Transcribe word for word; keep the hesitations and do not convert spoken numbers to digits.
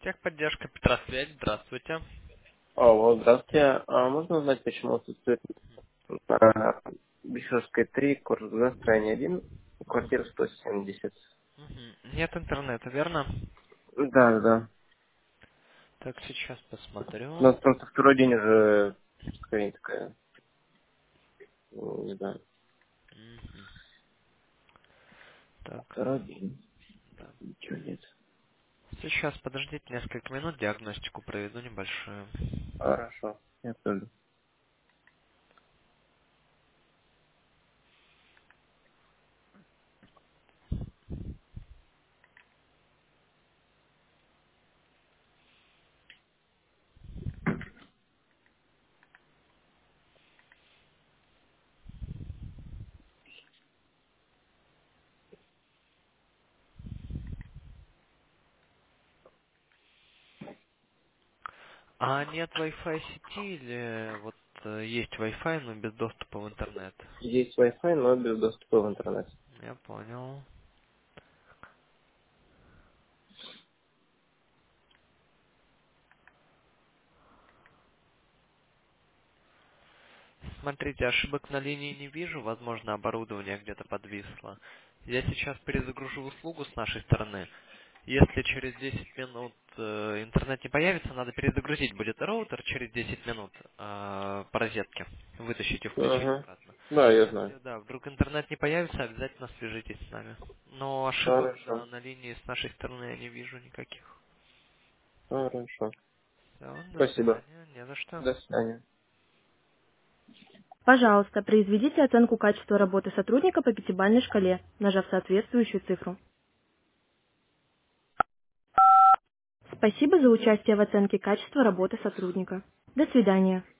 Техподдержка Петросвязь, здравствуйте. Алло, здравствуйте. А можно узнать, почему отсутствует на Бишевской три, корпус Г, строение один, квартира сто семьдесят? Мгм. Нет интернета, верно? Да, да. Так, сейчас У посмотрю. нас просто второй день уже скорее такая, ну, не знаю, Мгм. Так, второй день, да. ничего нет. Сейчас подождите несколько минут, диагностику проведу небольшую. Хорошо, я тоже. А нет Wi-Fi сети или вот э, есть Wi-Fi, но без доступа в интернет? Есть Wi-Fi, но без доступа в интернет. Я понял. Смотрите, ошибок на линии не вижу, возможно, оборудование где-то подвисло. Я сейчас перезагружу услугу с нашей стороны. Если через десять минут э, интернет не появится, надо перезагрузить будет роутер через десять минут э, по розетке. Вытащить и включить Угу. обратно. Да, я знаю. Если, да, вдруг интернет не появится, обязательно свяжитесь с нами. Но ошибок Хорошо. на, на линии с нашей стороны я не вижу никаких. Хорошо. Все, до Спасибо. свидания, не за что. До свидания. Пожалуйста, произведите оценку качества работы сотрудника по пятибалльной шкале, нажав соответствующую цифру. Спасибо за участие в оценке качества работы сотрудника. До свидания.